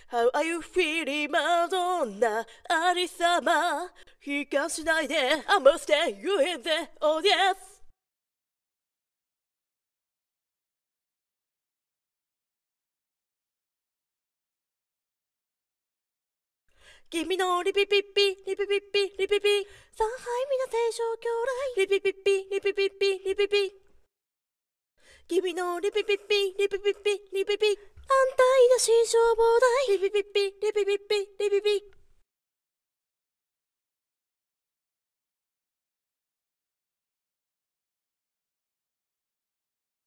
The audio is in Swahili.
How are you feeling, マドンナありさま悲観しないで I must stay you in the audience 君のリピピッピリピピッピリピピ上海皆清少兄弟リピピッピリピピッピリピピ君のリピピッピリピピッピリピピ安泰な新消防隊リピピッピリピピッピ